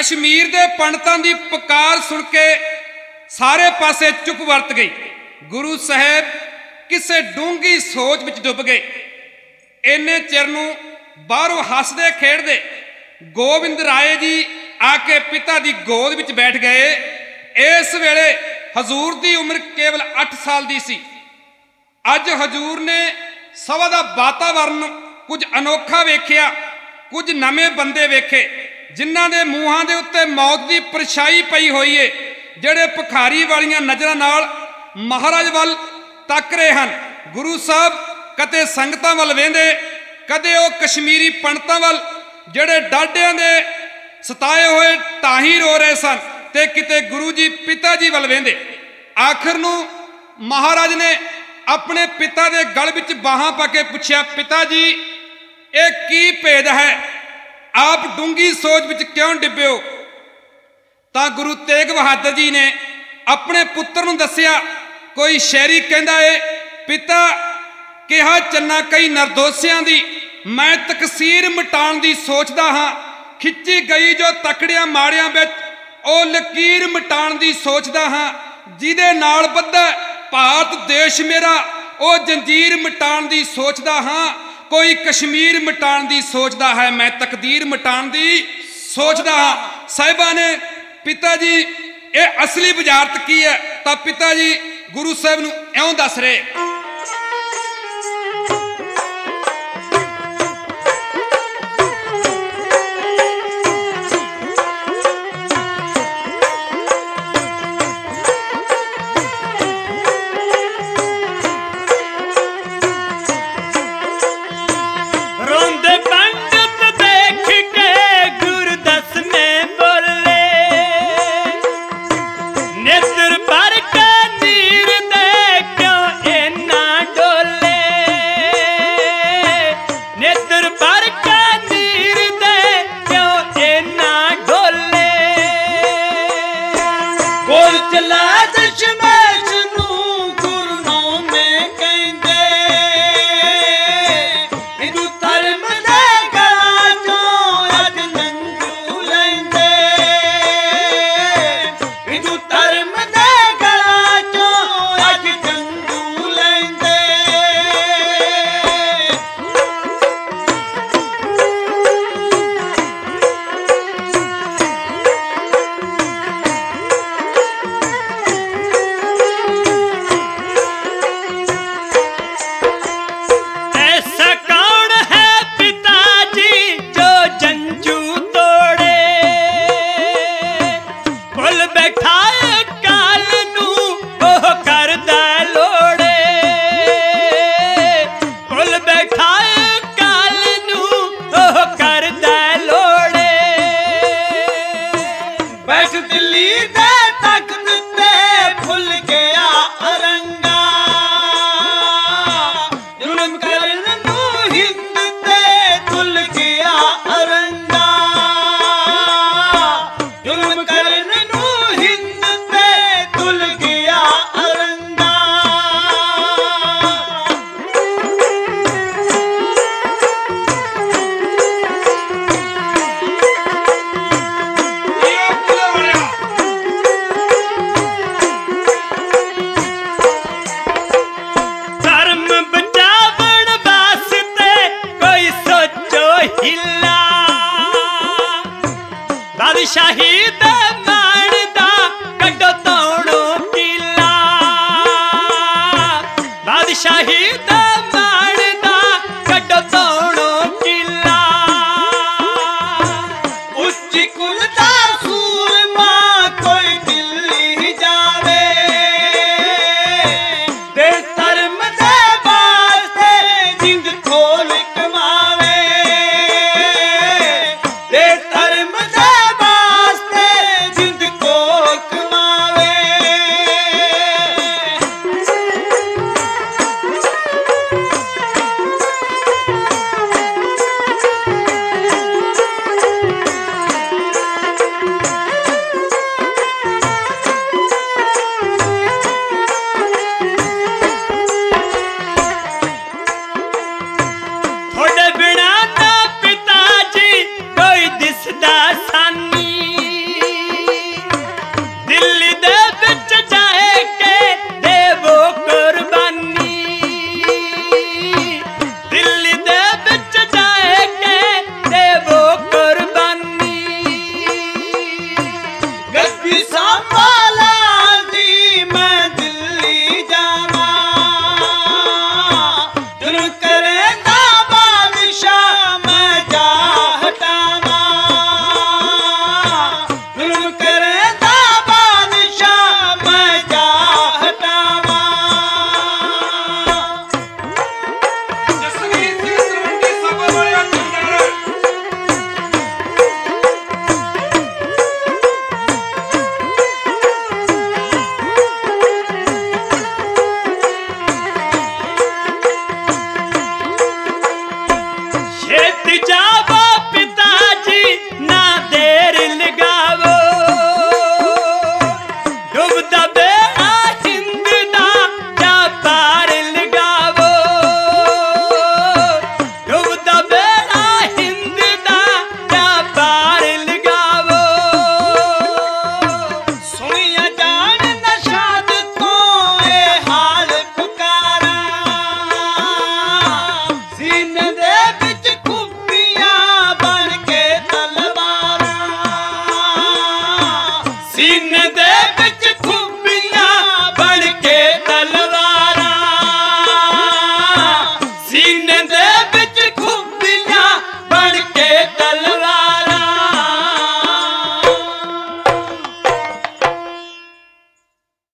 कश्मीर के पंडितां दी पुकार सुन के सारे पासे चुप वरत गई। गुरु साहब किसे डूंगी सोच विच डुब गए। इन्ने चिर नूं बाहरों हसदे खेडदे गोबिंद राय जी आके पिता दी गोद विच बैठ गए। इस वेले हजूर दी उम्र केवल 8 साल दी सी। अज हजूर ने सभा दा वातावरण कुछ अनोखा वेखिया, कुछ नवे बंदे वेखे जिन्हां दे मूहां दे उत्ते मौत दी परछाई पई होई है, ਜਿਹੜੇ ਭਿਖਾਰੀ वालियां नज़रां नाल महाराज वल तक रहे हैं। गुरु साहब कदे संगतां वल वेंदे, कदे वो कश्मीरी पंडितां वल ਜਿਹੜੇ डाडियां दे सताए हुए ताही रो रहे सन, ते किते गुरु जी पिता जी वल वेंदे। आखिर नूं महाराज ने अपने पिता दे गल विच बाहां पा के पुछया, पिता जी ये की भेद है, आप डूंगी सोच विच क्यों डिब्बे हो? तां गुरु तेग बहादुर जी ने अपने पुत्र नूं दस्सिया। कोई शायरी कहंदा है, पिता कहा चन्ना कई निर्दोषियां दी, मैं तकसीर मिटाण दी सोचदा हां, खिच्ची गई जो तकड़ियां माड़ियां विच ओ लकीर मिटाण दी सोचदा हां, जिहदे नाल बद्धा भारत देश मेरा ओ जंजीर मिटाण दी सोचदा हां, कोई कश्मीर मिटाण दी सोचदा है, मैं तकदीर मिटाण दी सोचदा हां। साहिबा ने पिता जी ये असली बुझारत की है, तो पिता जी गुरु साहब नूं इउं दस रहे। शहीद मारदा कड्डो तोड़ो किला, बादशाही दा मारदा कड्डो तोड़ो किला, उच्ची कुल दा